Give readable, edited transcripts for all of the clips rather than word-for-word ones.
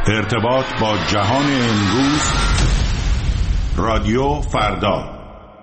ارتباط با جهان امروز، رادیو فردا.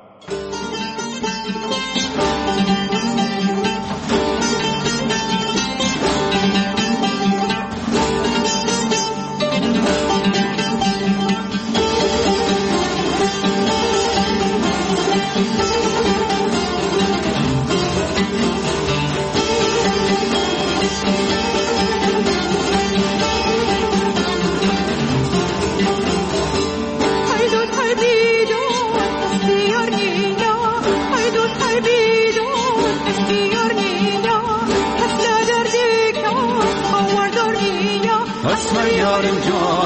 اسمر یارم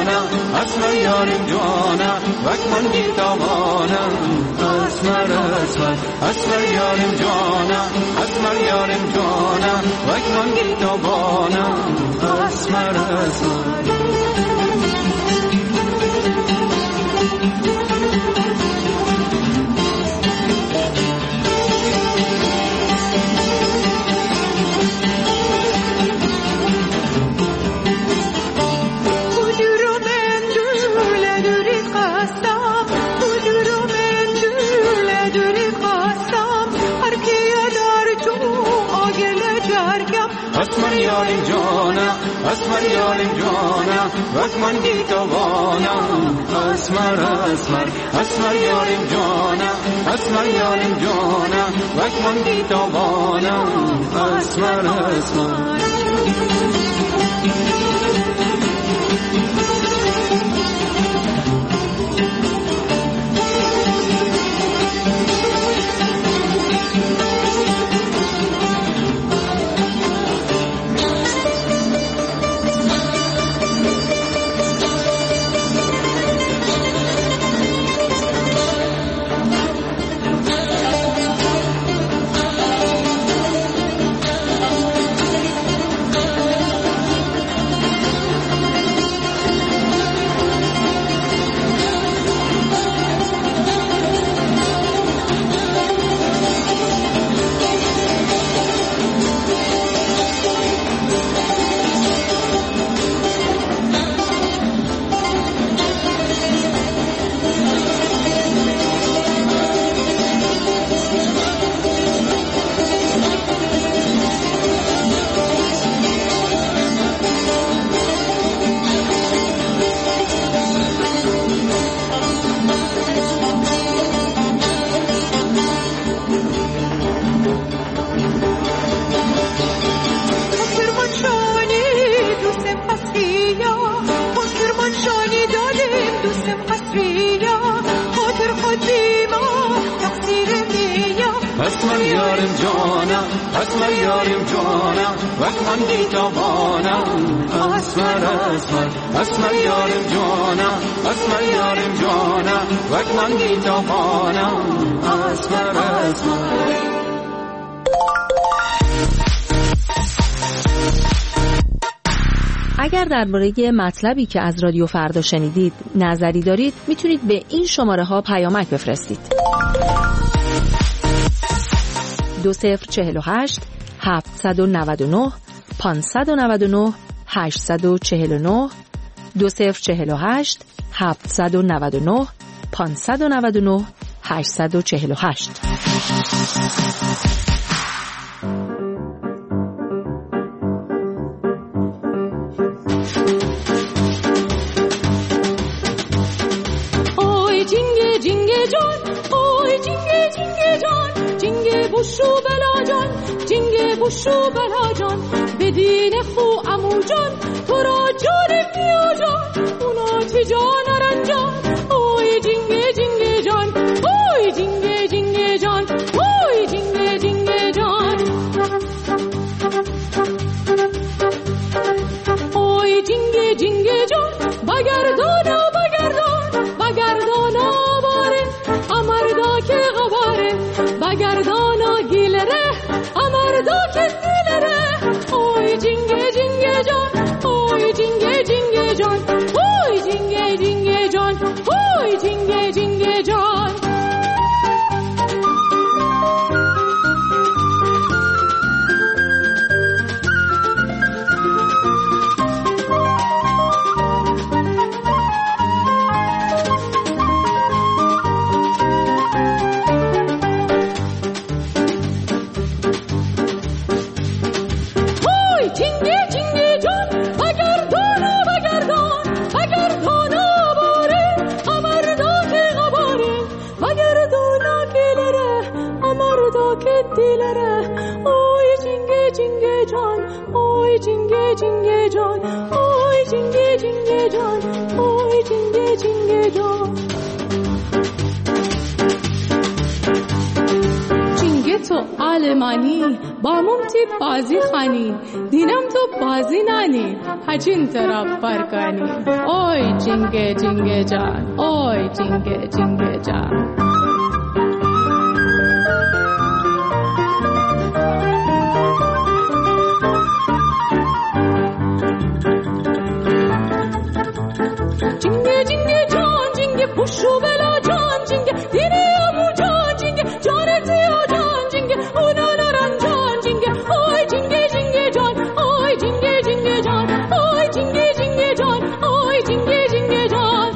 جانا وقت من بیتوانم اسمر یارم جانا وقت من بیتوانم اسمر اسمر یارم جانا وقت من بیتوانم اسمر یارم جانا وقت من بیتوانم اسمر اسمر یارم جانا وقت من بیتوانم اسمر یارم جانا وقت من بیتوانم اسمر اگر درباره مطلبی که از رادیو فردا شنیدید نظری دارید میتونید به این شماره ها پیامک بفرستید. 2048 799 599 849 2048 799 599 848. بوشو بلا جان بدین خو امو جان تو را جان میو جان اونا تی جان رنجان اوی جنگه جان اوی جنگه جان اوی جنگه جان اوی جنگه جان بگردانا باره امردا که غباره بگردانا گیلره امردا که دیلره اوی جنگه جان اوی جنگه جان اوی جنگه جان اوی جنگه جان جینگه جینگه جان آی جینگه جینگه جان آی جینگه جینگه جان جینگه تو آلمانی با ممتی بازی خانی دینم تو بازی نانی هچین طرف برکانی آی جینگه جینگه جان آی جینگه جینگه جان جینگه جینگه جان جینگه پوشو بلا جان جینگه دیری امو جان جینگه جان تیا جان جینگه اونا نران جان جینگه آی جینگه جینگه جان آی جینگه جینگه جان آی جینگه جینگه جان آی جینگه جینگه جان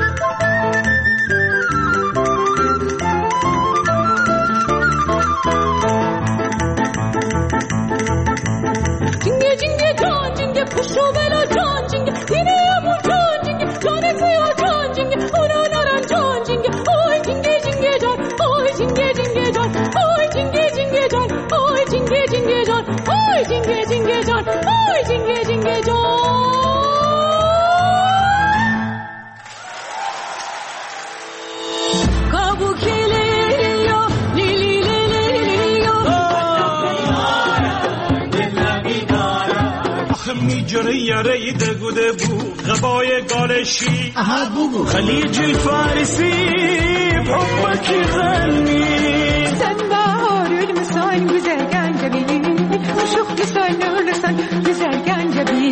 جینگه جینگه جان جینگه پوشو بلا جان جینگه دیری امو جان جینگه جان تیا جان جینگه اونا نران جان جینگه آی جینگه جینگه جان آی جینگه جینگه جان آی جینگه جینگه جان آی جینگه جینگه جان آی جینگه جینگه جان آی جینگه جینگه جان کابوکیلیو لیلی لیلیو آخه میجره یاره دگوده بو غبای گالشی خلیجی فارسی حبکی غنی sen bahar ölmüşsen güzel gencebil uşuqlusan ölürsen güzel gencebil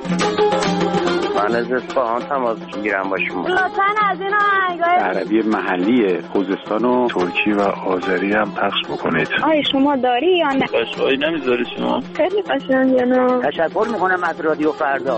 من از اصفهان تماس میگیرم با شما. لطفاً از این آهنگای عربی محلی خوزستان و ترکی و آذری هم پخش بکنید. آیا شما داری یا نه؟ قشقایی نمیذاری شما؟ خیلی قشنگه نه؟ تشکر میکنم از رادیو فردا.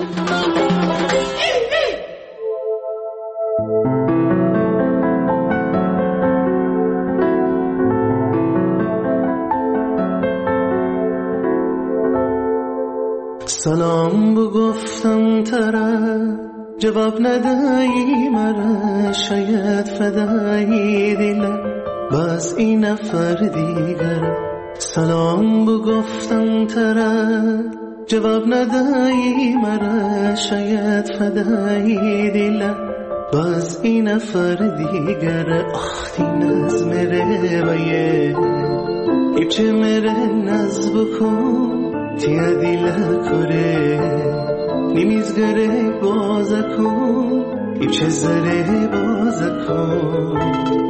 سلام بگفتم طرف جواب ندهی مرا شاید فدایی دلم باز این نفر دیگر سلام بگفتم طرف جواب ندهی مرا شاید فدایی دلم باز این نفر دیگر آخ این از مره بایه ایبچه مره نز بکن تیا دیلا کره نمیزگره بازا کن ایبچه زره بازا کن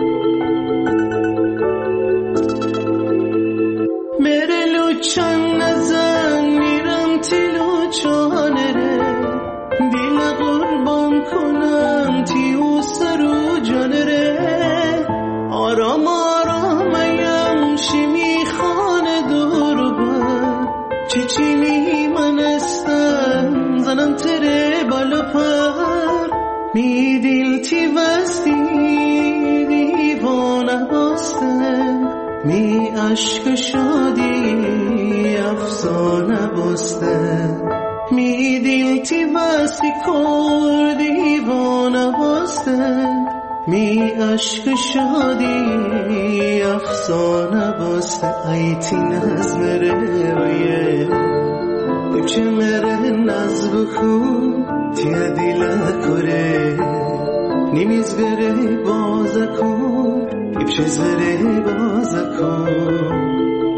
مره لوچان نزن میرم تی لوچانه ره دیل قربان کنم تیو سرو جانه ره آرام آرام ایم شیمی خانه دور بر چیچینی من استم زنم تره بالا پر می دیل تی بستی دیوانه باستم می عشق شادی افسانه باستم می دیل تی بستی کر دیوانه باستم می عشق شادی افسانه باسته ایتی نز مره ویه ایبچه مره نز بکن تیا دیلا کره نمیزگره بازا کن ایبچه زره بازا کن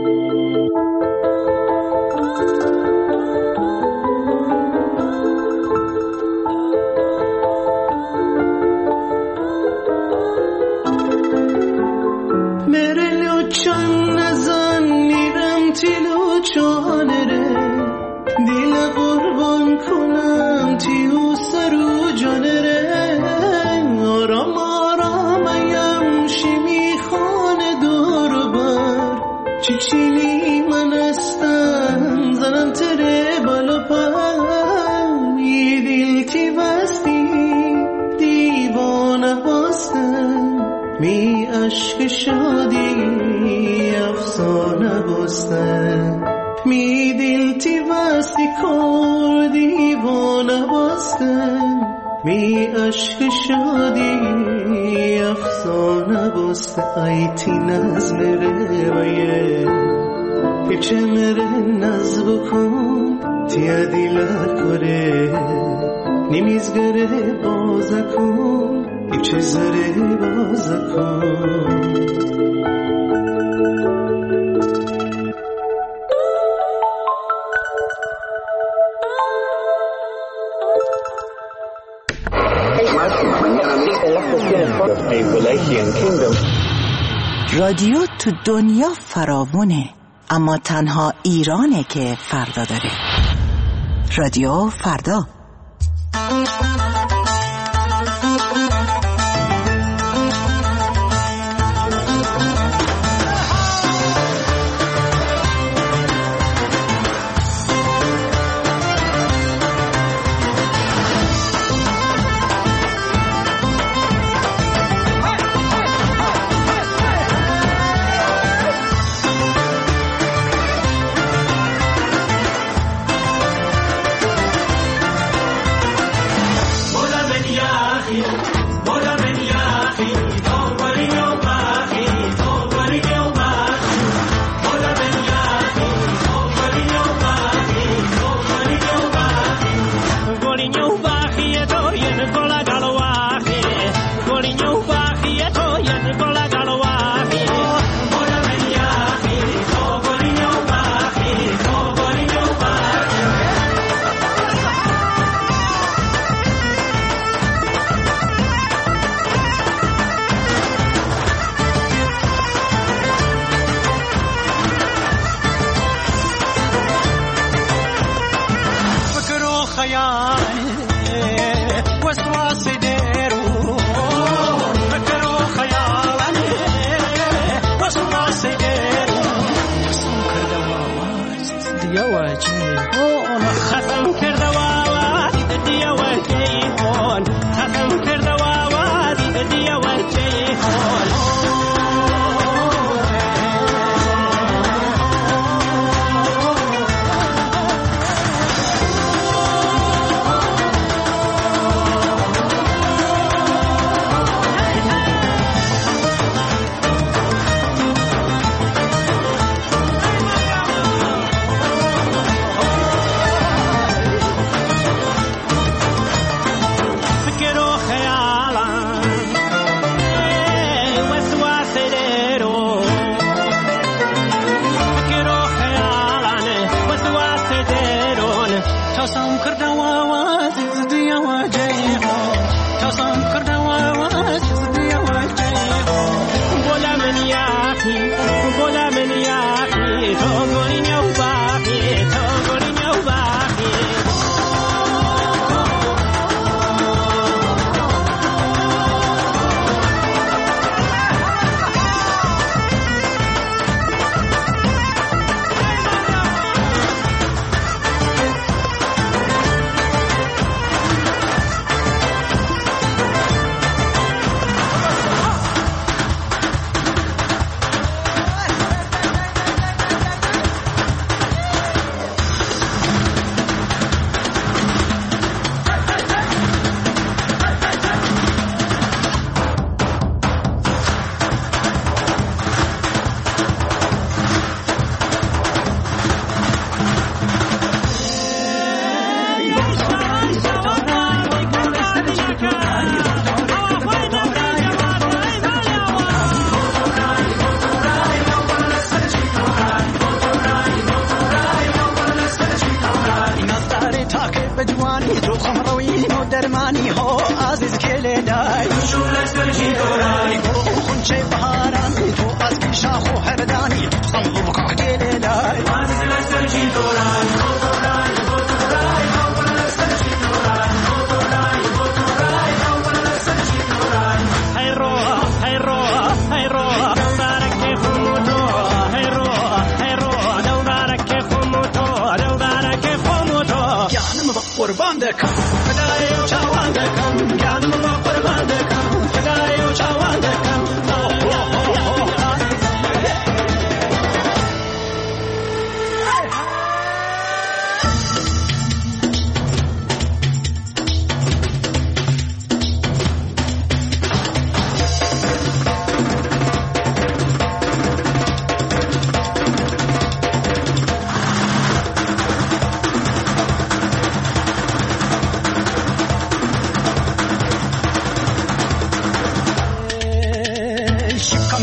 چانه ره دیل قربان کنم تیو سرو جانه ره آرام آرام ایم شیمی خانه دور بر چیچینی من استم زنم تره بالا پر می دیل تی بستی دیوانه باستم می عشق شادی افسانه باستم می دیل تی بستی کر دیوانه باستم می عشق شادی افسانه باسته ایتی نز مره ویه ایبچه مره نز بکن تیا دیلا کره نمیزگره بازکن ایچه زره بازکن رادیو تو دنیا فراوونه، اما تنها ایرانه که فردا داره. رادیو فردا.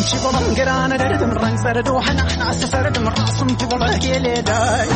چی بلند گرانه دردم رنگ سرد و حنا سردم راسم تو بلند گلی دای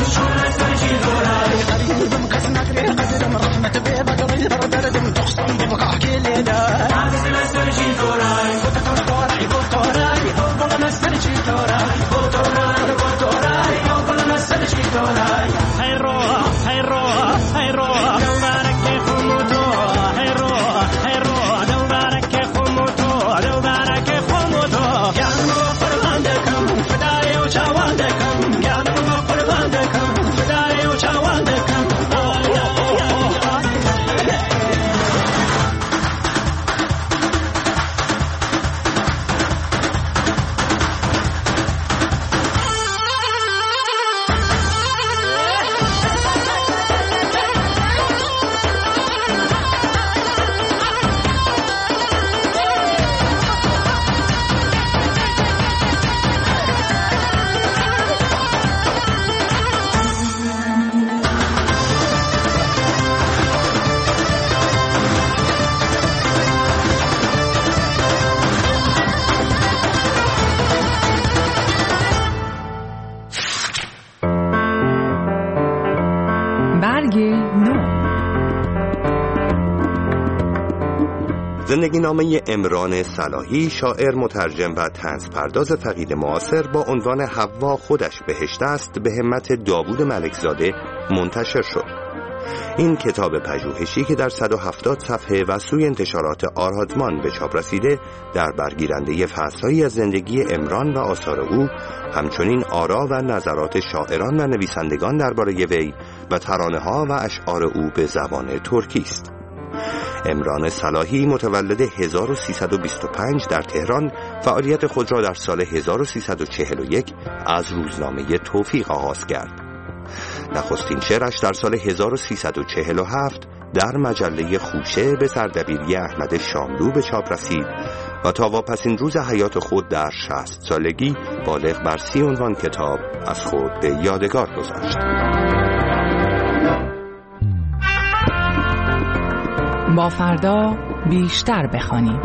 قریبم کس نکری قدرم رحمت به بدری دردم تخصم ببقع گلی دای سرچی دورای بطورای بطورای بلند سرچی دورای بطورای بطورای بلند سرچی دورای ای رو دلبرک خمودو ای رو دلبرک خمودو دلبرک خمودو گرم رو قرباندکم فدای و چاواندکم گرم رو قرباندکم فدای و چاواندکم زندگی نامه امران صلاحی، شاعر، مترجم و طنزپرداز فقید معاصر با عنوان حوا خودش بهشت است، به همت داوود ملکزاده منتشر شد. این کتاب پژوهشی که در 170 صفحه و سوی انتشارات آرادمان به چاپ رسیده، در برگیرنده فصل‌هایی از زندگی امران و آثار او، همچنین آرا و نظرات شاعران و نویسندگان درباره وی و ترانه‌ها و اشعار او به زبان ترکی است. امران صلاحی متولد 1325 در تهران فعالیت خود را در سال 1341 از روزنامه توفیق آغاز کرد. نخستین شعرش در سال 1347 در مجله خوشه به سردبیری احمد شاملو به چاپ رسید و تا واپسین روز حیات خود در 60 سالگی بالغ بر 30 عنوان کتاب از خود به یادگار گذاشت. با فردا بیشتر بخوانیم.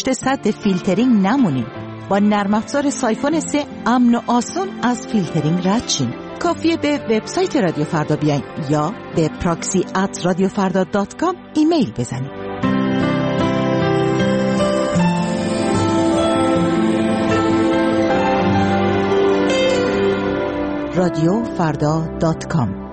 پشت سد فیلترینگ نمونین. با نرم افزار سایفون 3 امن و آسون از فیلترینگ رد شین. کافیه به وبسایت رادیو فردا بیاین یا به proxy@radiofarda.com ایمیل بزنید. radiofarda.com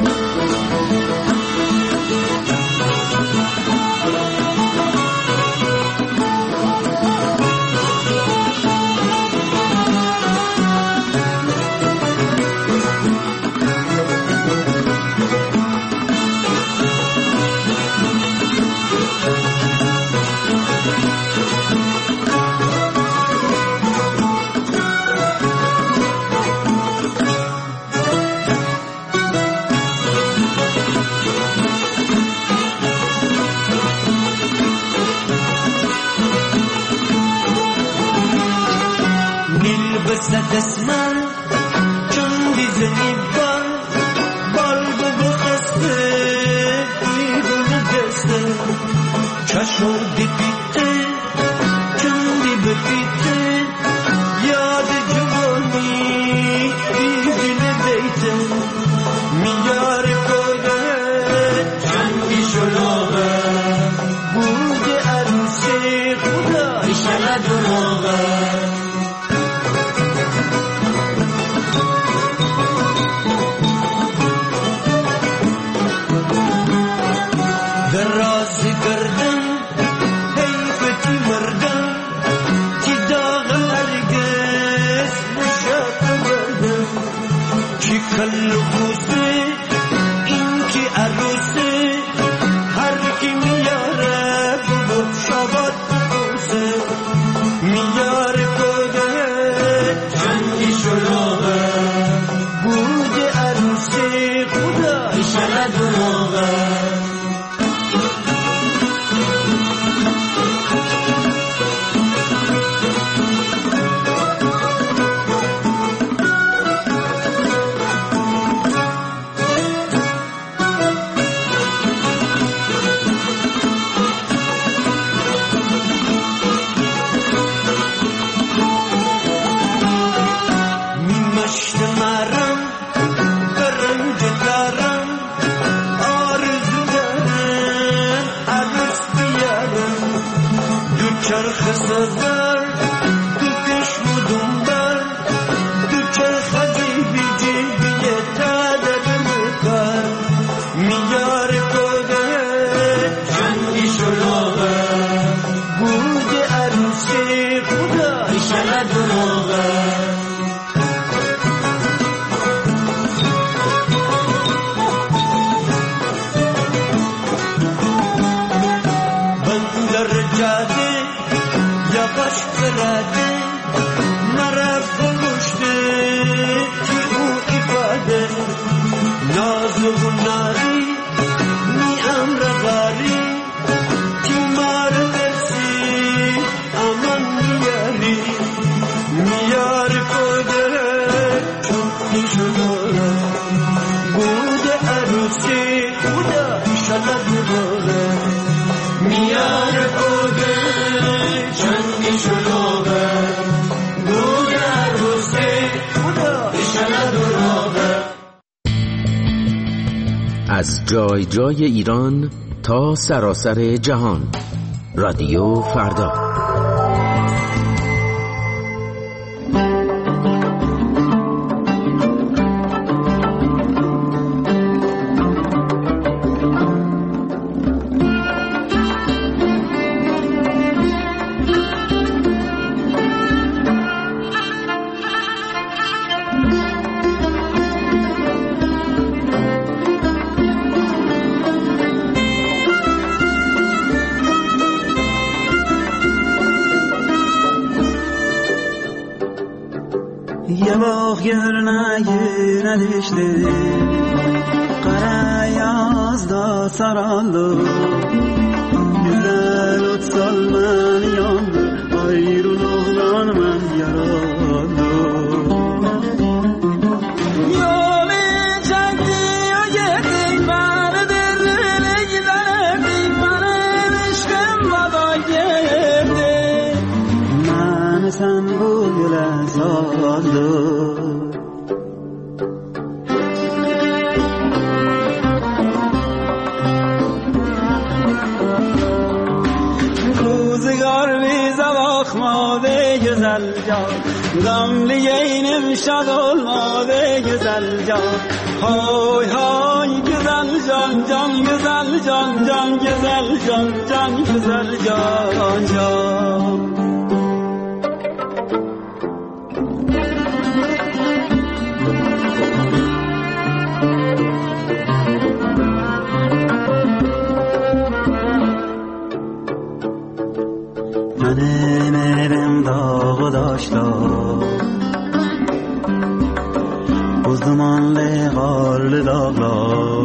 دستمن چون دیزنی بال بخسته دیگونه دسته چشم دی پیته چون دی بپیته یاد جوانی دیگونه دیته میار کوده چندی شلوغه بوده عروسی خدا ایشالا دروغه از جای جای ایران تا سراسر جهان، رادیو فردا. من بوی لزالو روزگار بی زواخ ماده گزل جان غملی اینم شد الماده گزل جان های های گزل جان جان گزل جان جان گزل جان جان گزل جان جان منم داغ داشتم بزدمان لغال داغلا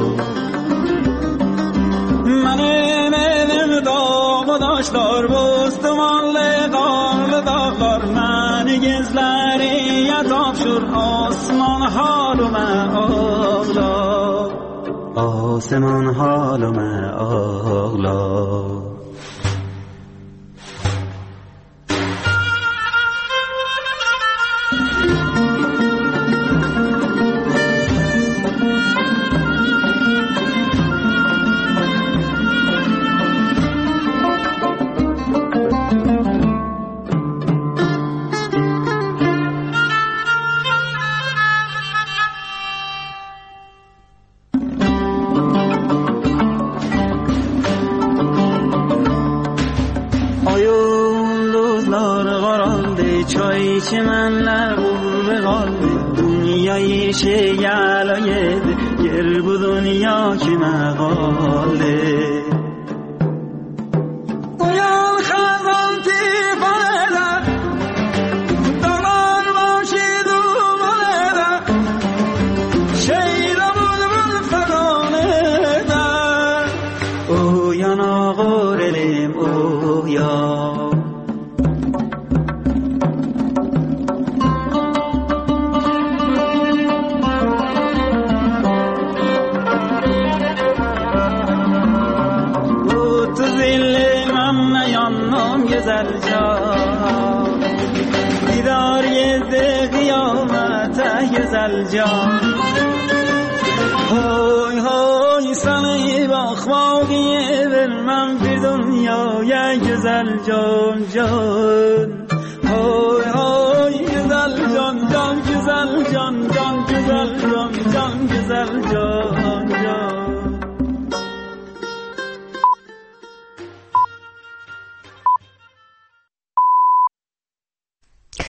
منم داغ داشتم بزدمان لغال داغلا من گزلری یتاب شد آسمان حالم آغلا آسمان حالم آغلا چه من لبور به قلب دنیای شیعلای گر بو دنیا که مقاله اویان خزان تیفانه در داران باشید و مانه در شیده بود فدانه در اویان آقا رلیم اویان گزل جان دیدار یه قیامت گزل جان های های سنی باخماقی بر من فی دنیا گزل جان جان های های گزل جان جان گزل جان جان گزل جان جان گزل جان